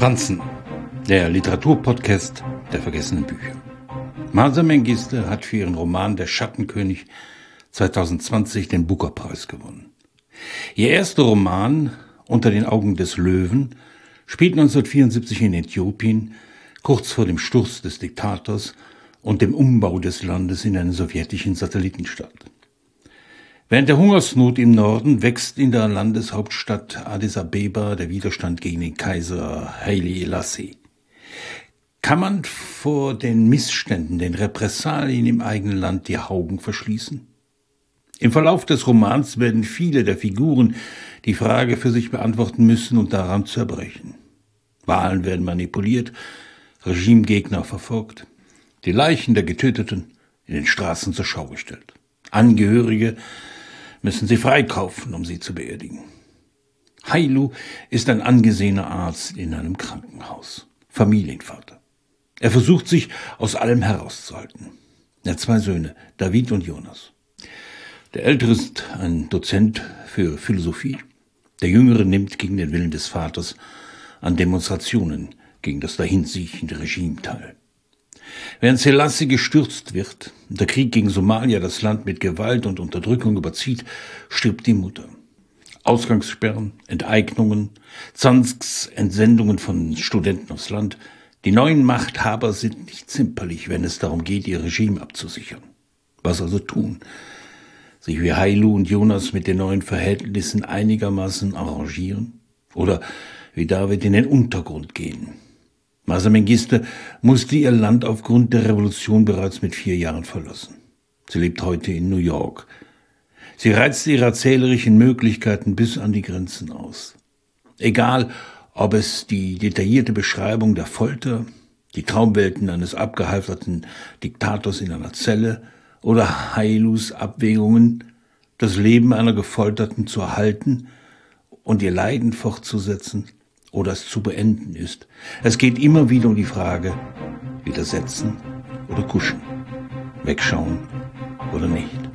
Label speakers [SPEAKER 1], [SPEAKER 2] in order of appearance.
[SPEAKER 1] Franzen, der Literaturpodcast der vergessenen Bücher. Mahsa Mengiste hat für ihren Roman Der Schattenkönig 2020 den Booker-Preis gewonnen. Ihr erster Roman, Unter den Augen des Löwen, spielt 1974 in Äthiopien, kurz vor dem Sturz des Diktators und dem Umbau des Landes in einen sowjetischen Satellitenstaat. Während der Hungersnot im Norden wächst in der Landeshauptstadt Addis Abeba der Widerstand gegen den Kaiser Haile Selassie. Kann man vor den Missständen, den Repressalien im eigenen Land die Augen verschließen? Im Verlauf des Romans werden viele der Figuren die Frage für sich beantworten müssen und daran zerbrechen. Wahlen werden manipuliert, Regimegegner verfolgt, die Leichen der Getöteten in den Straßen zur Schau gestellt. Angehörige müssen sie freikaufen, um sie zu beerdigen. Hailu ist ein angesehener Arzt in einem Krankenhaus, Familienvater. Er versucht sich aus allem herauszuhalten. Er hat 2 Söhne, David und Jonas. Der Ältere ist ein Dozent für Philosophie. Der Jüngere nimmt gegen den Willen des Vaters an Demonstrationen gegen das dahinsiechende Regime teil. Während Selassie gestürzt wird und der Krieg gegen Somalia das Land mit Gewalt und Unterdrückung überzieht, stirbt die Mutter. Ausgangssperren, Enteignungen, Zwangsentsendungen von Studenten aufs Land. Die neuen Machthaber sind nicht zimperlich, wenn es darum geht, ihr Regime abzusichern. Was also tun? Sich wie Hailu und Jonas mit den neuen Verhältnissen einigermaßen arrangieren? Oder wie David in den Untergrund gehen? Mahsa Mengiste musste ihr Land aufgrund der Revolution bereits mit 4 Jahren verlassen. Sie lebt heute in New York. Sie reizt ihre erzählerischen Möglichkeiten bis an die Grenzen aus. Egal, ob es die detaillierte Beschreibung der Folter, die Traumwelten eines abgehalfterten Diktators in einer Zelle oder Hailus Abwägungen, das Leben einer Gefolterten zu erhalten und ihr Leiden fortzusetzen oder es zu beenden ist. Es geht immer wieder um die Frage, widersetzen oder kuschen, wegschauen oder nicht.